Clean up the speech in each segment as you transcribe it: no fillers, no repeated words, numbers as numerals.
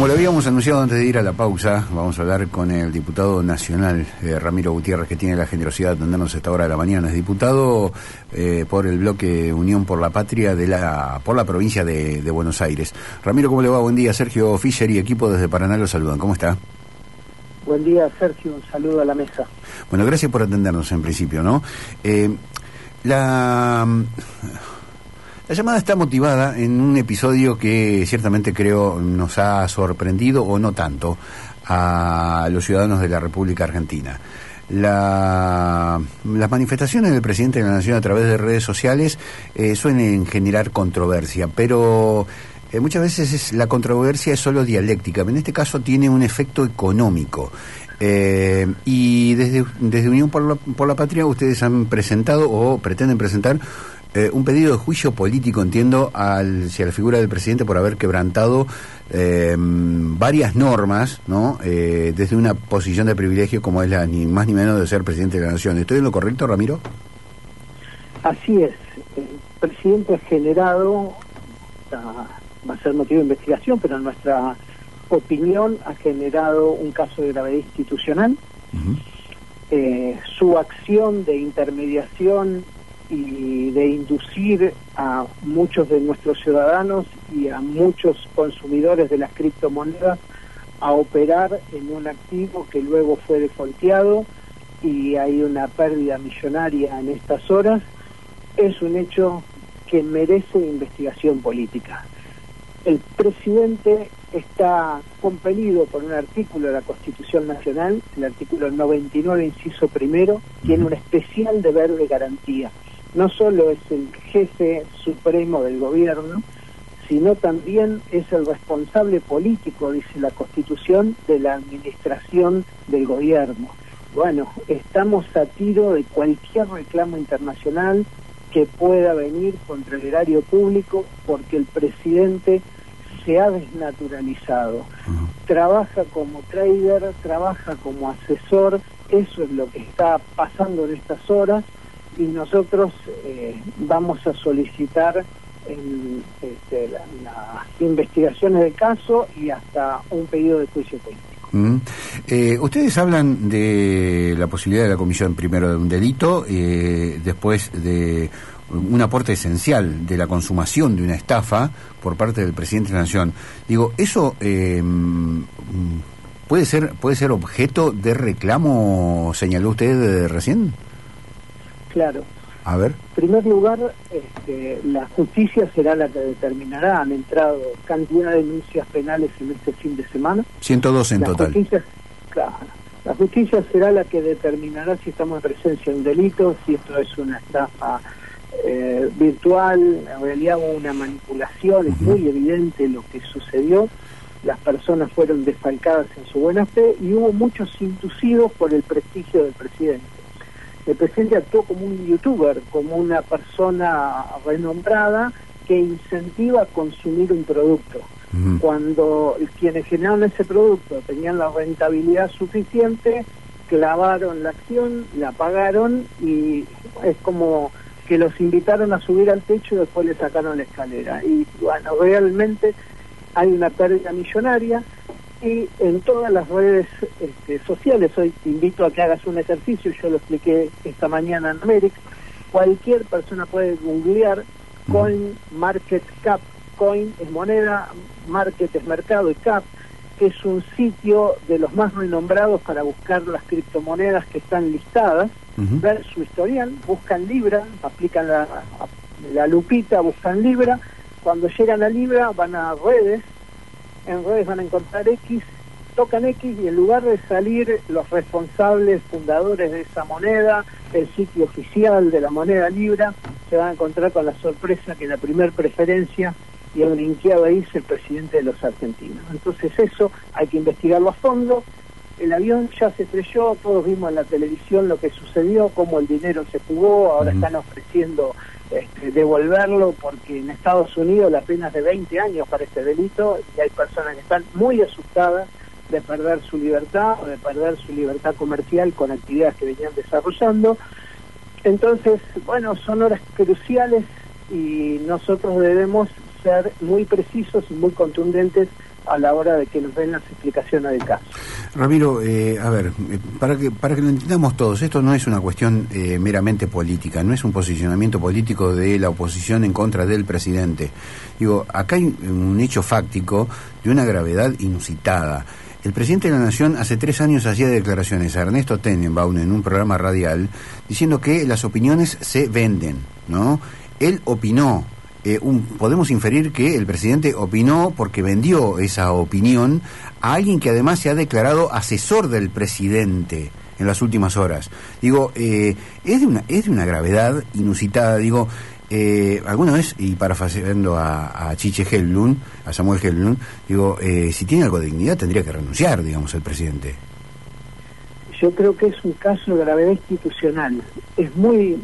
Como lo habíamos anunciado antes de ir a la pausa, vamos a hablar con el diputado nacional, Ramiro Gutiérrez, que tiene la generosidad de atendernos a esta hora de la mañana. Es diputado por el bloque Unión por la Patria por la provincia de Buenos Aires. Ramiro, ¿cómo le va? Buen día. Sergio Fischer y equipo desde Paraná lo saludan. ¿Cómo está? Buen día, Sergio. Un saludo a la mesa. Bueno, gracias por atendernos en principio, ¿no? La llamada está motivada en un episodio que ciertamente creo nos ha sorprendido, o no tanto, a los ciudadanos de la República Argentina. Las manifestaciones del presidente de la Nación a través de redes sociales suelen generar controversia, pero muchas veces la controversia es solo dialéctica. En este caso tiene un efecto económico. Y desde Unión por la Patria ustedes han presentado o pretenden presentar un pedido de juicio político, entiendo, hacia la figura del presidente por haber quebrantado varias normas, ¿no? Desde una posición de privilegio como es la ni más ni menos de ser presidente de la Nación. ¿Estoy en lo correcto, Ramiro? Así es. El presidente ha generado, va a ser motivo de investigación, pero en nuestra opinión ha generado un caso de gravedad institucional. Uh-huh. Su acción de intermediación y de inducir a muchos de nuestros ciudadanos y a muchos consumidores de las criptomonedas a operar en un activo que luego fue defolteado y hay una pérdida millonaria en estas horas, es un hecho que merece investigación política. El presidente está compelido por un artículo de la Constitución Nacional, el artículo 99, inciso primero, tiene un especial deber de garantía. No solo es el jefe supremo del gobierno, sino también es el responsable político, dice la Constitución, de la administración del gobierno. Bueno, estamos a tiro de cualquier reclamo internacional que pueda venir contra el erario público, porque el presidente se ha desnaturalizado. Trabaja como trader, trabaja como asesor, eso es lo que está pasando en estas horas. Y nosotros vamos a solicitar las investigaciones del caso y hasta un pedido de juicio político. Ustedes hablan de la posibilidad de la comisión primero de un delito, después de un aporte esencial de la consumación de una estafa por parte del presidente de la Nación. Digo, ¿eso puede ser objeto de reclamo, señaló usted recién? Claro. A ver. En primer lugar, la justicia será la que determinará. Han entrado cantidad de denuncias penales en este fin de semana. 102 en total. La justicia será la que determinará si estamos en presencia de un delito, si esto es una estafa virtual, en realidad hubo una manipulación. Es muy evidente lo que sucedió. Las personas fueron desfalcadas en su buena fe y hubo muchos inducidos por el prestigio del presidente. El presidente actuó como un youtuber, como una persona renombrada que incentiva a consumir un producto. Cuando quienes generaron ese producto tenían la rentabilidad suficiente, clavaron la acción, la pagaron y es como que los invitaron a subir al techo y después le sacaron la escalera. Y bueno, realmente hay una pérdida millonaria. Y en todas las redes sociales, hoy te invito a que hagas un ejercicio, yo lo expliqué esta mañana en América, cualquier persona puede googlear CoinMarketCap, Coin es moneda, Market es mercado y Cap, que es un sitio de los más renombrados para buscar las criptomonedas que están listadas, ver su historial, buscan Libra, aplican la lupita, buscan Libra, cuando llegan a Libra van a redes, en redes van a encontrar X, tocan X y en lugar de salir los responsables fundadores de esa moneda, el sitio oficial de la moneda Libra, se van a encontrar con la sorpresa que la primer preferencia y el linkeado ahí es el presidente de los argentinos. Entonces eso hay que investigarlo a fondo. El avión ya se estrelló, todos vimos en la televisión lo que sucedió, cómo el dinero se jugó, ahora están ofreciendo devolverlo porque en Estados Unidos la pena es de 20 años para este delito y hay personas que están muy asustadas de perder su libertad o de perder su libertad comercial con actividades que venían desarrollando. Entonces, bueno, son horas cruciales y nosotros debemos ser muy precisos y muy contundentes a la hora de que nos den las explicaciones del caso. Ramiro, a ver, para que lo entendamos todos, esto no es una cuestión meramente política, no es un posicionamiento político de la oposición en contra del presidente. Digo, acá hay un hecho fáctico de una gravedad inusitada. El presidente de la Nación hace 3 años hacía declaraciones a Ernesto Tenenbaum en un programa radial diciendo que las opiniones se venden, ¿no? Él opinó. Podemos inferir que el presidente opinó porque vendió esa opinión a alguien que además se ha declarado asesor del presidente en las últimas horas. Digo, es de una gravedad inusitada. Digo, alguna vez, y parafraseando a Chiche Helblum, a Samuel Helblum, digo, si tiene algo de dignidad tendría que renunciar, digamos, el presidente. Yo creo que es un caso de gravedad institucional. Es muy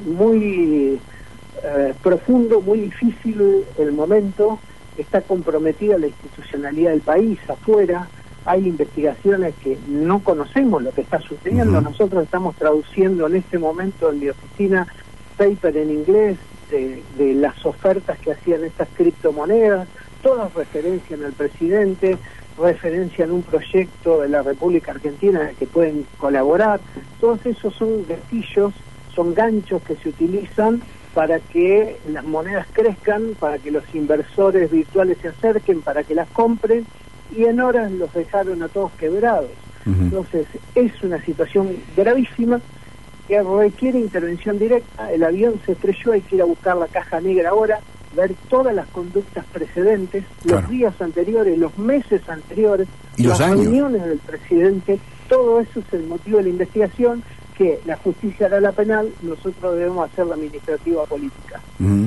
profundo, muy difícil el momento. Está comprometida la institucionalidad del país afuera. Hay investigaciones que no conocemos lo que está sucediendo. Nosotros estamos traduciendo en este momento en mi oficina paper en inglés de las ofertas que hacían estas criptomonedas. Todas referencian al presidente, referencian un proyecto de la República Argentina en el que pueden colaborar. Todos esos son gatillos, son ganchos que se utilizan para que las monedas crezcan, para que los inversores virtuales se acerquen, para que las compren, y en horas los dejaron a todos quebrados. Entonces, es una situación gravísima que requiere intervención directa. El avión se estrelló, hay que ir a buscar la caja negra ahora, ver todas las conductas precedentes, los días anteriores, los meses anteriores, y las reuniones del presidente. Todo eso es el motivo de la investigación, que la justicia hará la penal, nosotros debemos hacer la administrativa política.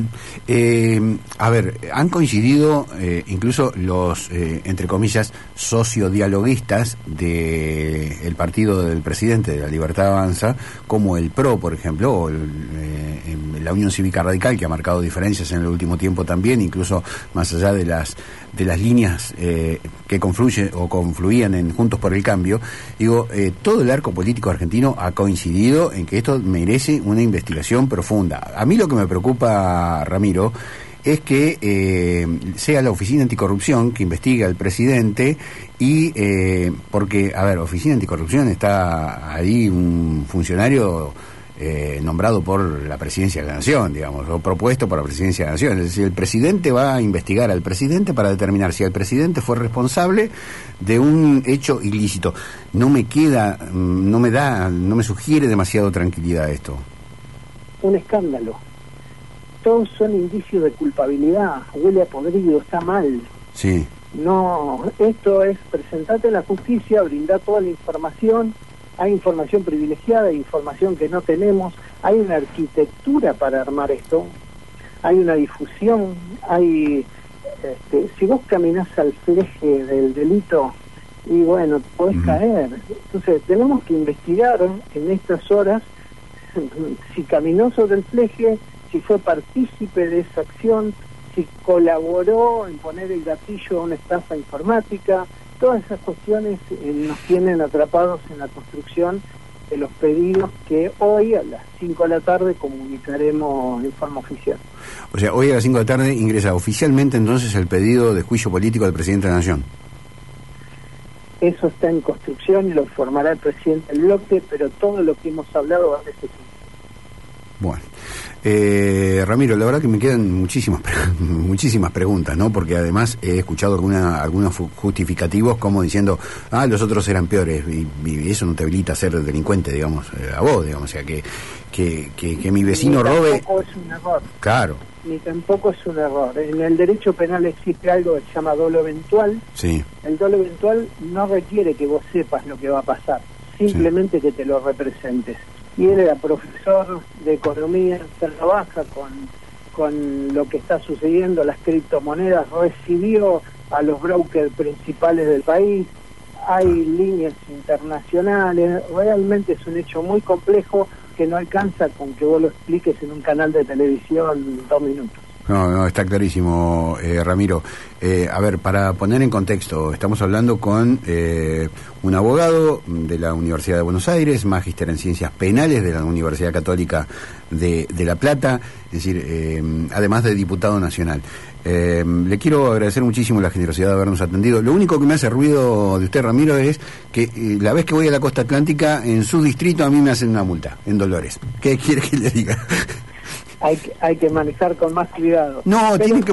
A ver, han coincidido incluso los, entre comillas, sociodialoguistas del partido del presidente de la Libertad Avanza, como el PRO, por ejemplo, o la Unión Cívica Radical, que ha marcado diferencias en el último tiempo también, incluso más allá de las líneas que confluían en Juntos por el Cambio. Digo, todo el arco político argentino ha coincidido en que esto merece una investigación profunda. A mí lo que me preocupa, Ramiro, es que sea la Oficina Anticorrupción que investiga al presidente y porque, a ver, Oficina Anticorrupción está ahí un funcionario nombrado por la Presidencia de la Nación, digamos, o propuesto por la Presidencia de la Nación. Es decir, el presidente va a investigar al presidente para determinar si el presidente fue responsable de un hecho ilícito. No me sugiere demasiado tranquilidad esto. Un escándalo. Todos son indicios de culpabilidad, huele a podrido, está mal. Sí. No, esto es presentarte a la justicia, brindar toda la información. Hay información privilegiada, hay información que no tenemos, hay una arquitectura para armar esto, hay una difusión, hay si vos caminás al fleje del delito, y bueno, podés caer. Entonces tenemos que investigar en estas horas si caminó sobre el fleje, si fue partícipe de esa acción, si colaboró en poner el gatillo a una estafa informática. Todas esas cuestiones nos tienen atrapados en la construcción de los pedidos que hoy a las 5 de la tarde comunicaremos de forma oficial. O sea, hoy a las 5 de la tarde ingresa oficialmente entonces el pedido de juicio político del presidente de la Nación. Eso está en construcción y lo formará el presidente del bloque, pero todo lo que hemos hablado va a ser. Bueno, Ramiro, la verdad que me quedan muchísimas preguntas, ¿no? Porque además he escuchado algunos justificativos como diciendo, los otros eran peores, y eso no te habilita a ser delincuente, digamos, a vos, digamos, o sea, que mi vecino robe... Tampoco es un error. Claro. Ni tampoco es un error. En el derecho penal existe algo que se llama dolo eventual. Sí. El dolo eventual no requiere que vos sepas lo que va a pasar, simplemente que te lo representes. Y él era profesor de economía, trabaja con lo que está sucediendo, las criptomonedas, recibió a los brokers principales del país, hay líneas internacionales, realmente es un hecho muy complejo que no alcanza con que vos lo expliques en un canal de televisión 2 minutos. No, está clarísimo, Ramiro. A ver, para poner en contexto, estamos hablando con un abogado de la Universidad de Buenos Aires, magíster en Ciencias Penales de la Universidad Católica de La Plata, es decir, además de diputado nacional. Le quiero agradecer muchísimo la generosidad de habernos atendido. Lo único que me hace ruido de usted, Ramiro, es que la vez que voy a la costa atlántica, en su distrito a mí me hacen una multa, en Dolores. ¿Qué quiere que le diga? Hay que manejar con más cuidado. No, tienen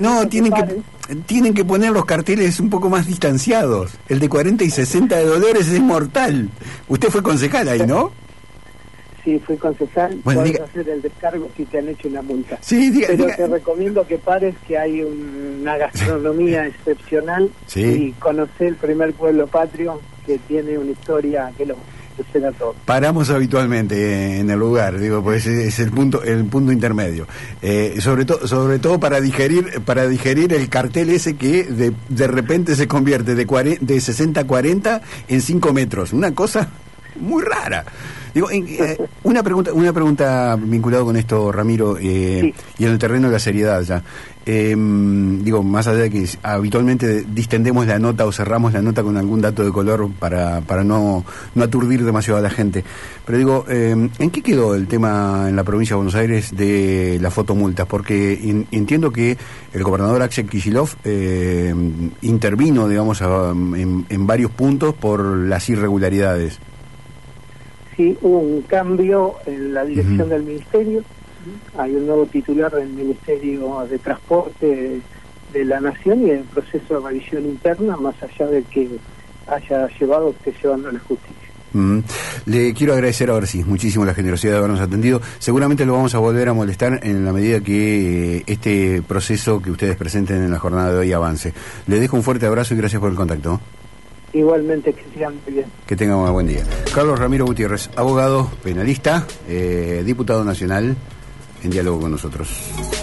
que poner los carteles un poco más distanciados. El de 40 y 60 de Dolores es mortal. Usted fue concejal ahí, ¿no? Sí, fui concejal. Bueno, puedes hacer el descargo si te han hecho una multa. Sí, pero te recomiendo que pares, que hay una gastronomía excepcional. Sí. Y conocer el primer pueblo patrio que tiene una historia que lo será todo. Paramos habitualmente en el lugar, digo, pues es el punto intermedio. Sobre todo para digerir el cartel ese que de repente se convierte de 60 a 40 en 5 metros. Una cosa muy rara. Digo, una pregunta vinculada con esto, Ramiro, sí. Y en el terreno de la seriedad ya. Digo, más allá de que habitualmente distendemos la nota o cerramos la nota con algún dato de color para no aturdir demasiado a la gente. Pero digo, ¿en qué quedó el tema en la provincia de Buenos Aires de las fotomultas? Porque entiendo que el gobernador Axel Kicillof intervino, digamos, en varios puntos por las irregularidades. Sí, hubo un cambio en la dirección del ministerio. Hay un nuevo titular del Ministerio de Transporte de la Nación y el proceso de revisión interna, más allá de que haya llevado, esté llevando a la justicia. Le quiero agradecer ahora sí muchísimo la generosidad de habernos atendido. Seguramente lo vamos a volver a molestar en la medida que este proceso que ustedes presenten en la jornada de hoy avance. Le dejo un fuerte abrazo y gracias por el contacto. Igualmente, que sigan muy bien. Que tengan un buen día. Carlos Ramiro Gutiérrez, abogado, penalista, diputado nacional, en diálogo con nosotros.